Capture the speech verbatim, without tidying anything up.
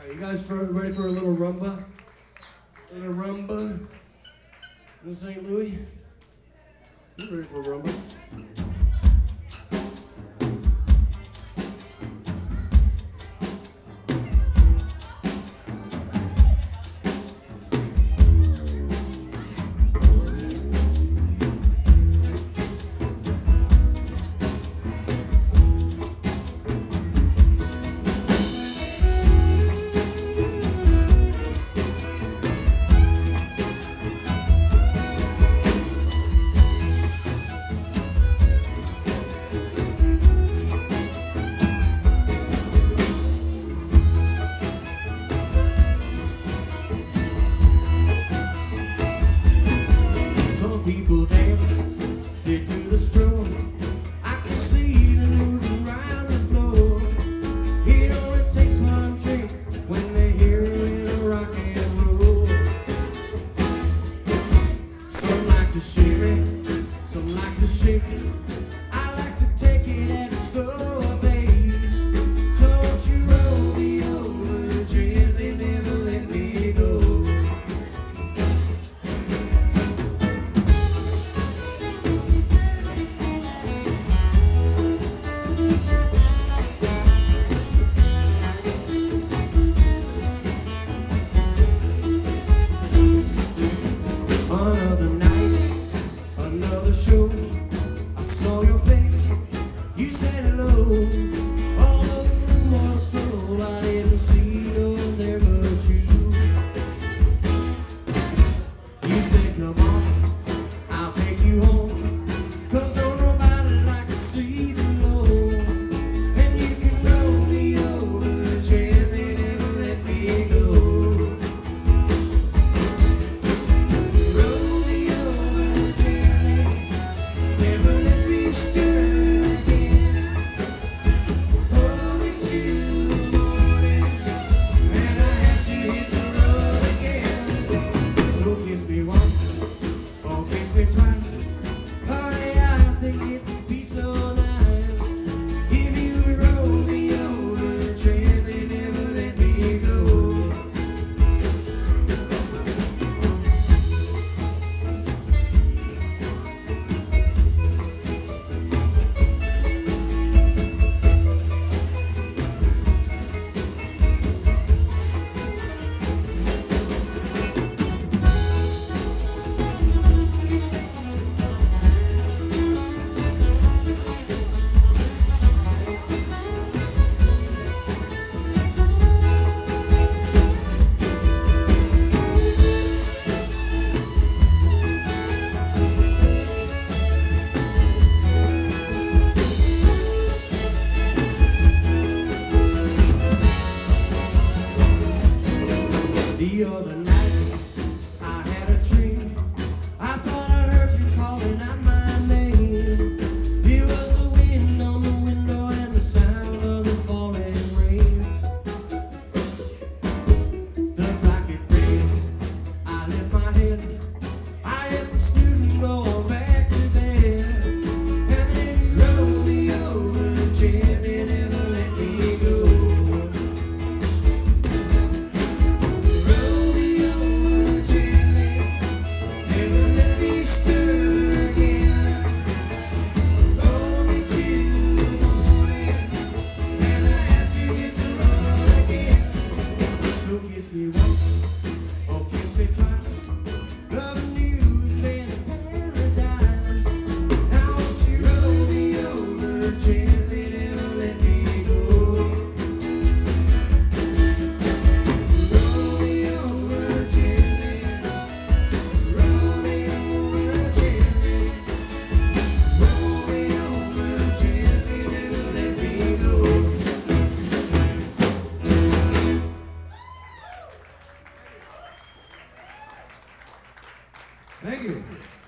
Are you guys for, ready for a little rumba? A little rumba in Saint Louis? You ready for a rumba? People dance, they do the stroll. I can see them moving around the floor. It only takes one drink when they hear a little rock and roll. Some like to shake it, some like to shake it. I like to take it at a slower pace. So won't you roll me over gently, never let me go. Another night, another show. I saw your face, you said hello. All the room was full, I didn't see no one there but you. You said, come on, I'll take you home, 'cause don't nobody like to sleep alone. And you can roll me over gently, never let me go. Kiss me once, or kiss me twice. Honey, I think it'd be so nice if you would roll me over gently, never let me go. The other night, I had a dream. I thought I heard you calling out my name. It was the wind on the window and the sound of the falling rain. The blanket breaks, I lift my head. I hit the snooze and go back to bed. And then you roll me over gently, never let me go. Kiss me once, or kiss me twice. Loving you's been a paradise. Now won't you roll me over gently, never let me go. Roll me over gently, roll me over gently, roll me over gently, never let me go. Thank you.